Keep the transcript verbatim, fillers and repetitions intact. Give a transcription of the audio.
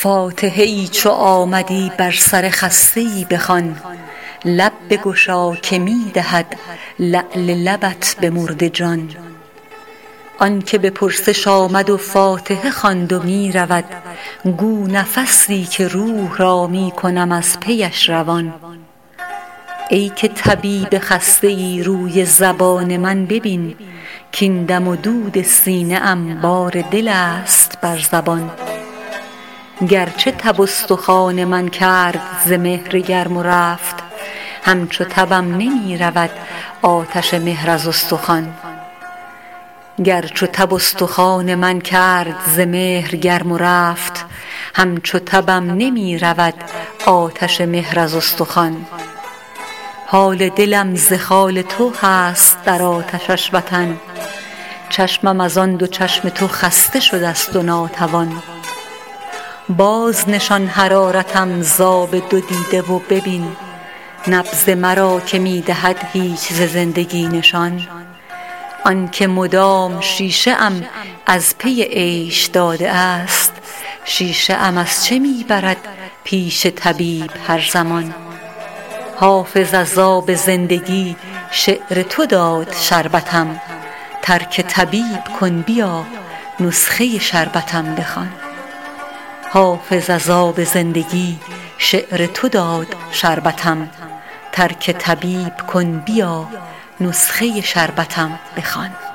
فاتحه ای چو آمدی بر سر خسته ای بخوان، لب بگشا که می دهد لعل لبت به مرده جان. آن که به پرسش آمد و فاتحه خواند و می رود، گو نفسی که روح را می کنم از پیش روان. ای که طبیب خسته ای روی زبان من ببین، کاین دم و دود سینه ام بار دل است بر زبان. گرچه تب استخوان من کرد ز مهر گرم و رفت، همچو تبم نمی رود آتش مهر از استخوان. گرچه تب استخوان من کرد ز مهر گرم و رفت، همچو تبم نمی رود آتش مهر از استخوان. حال دلم ز خال تو هست در آتشش وطن، چشمم از آن دو چشم تو خسته شده است و ناتوان. باز نشان حرارتم ز آب دو دیده و ببین، نبض مرا که می دهد هیچ ز زندگی نشان. آن که مدام شیشه ام از پی عیش داده است، شیشه ام از چه می برد پیش طبیب هر زمان. حافظ از آب زندگی شعر تو داد شربتم، ترک طبیب کن بیا نسخه شربتم بخوان. حافظ از آب زندگی شعر تو داد شربتم، ترک طبیب کن بیا نسخه شربتم بخوان.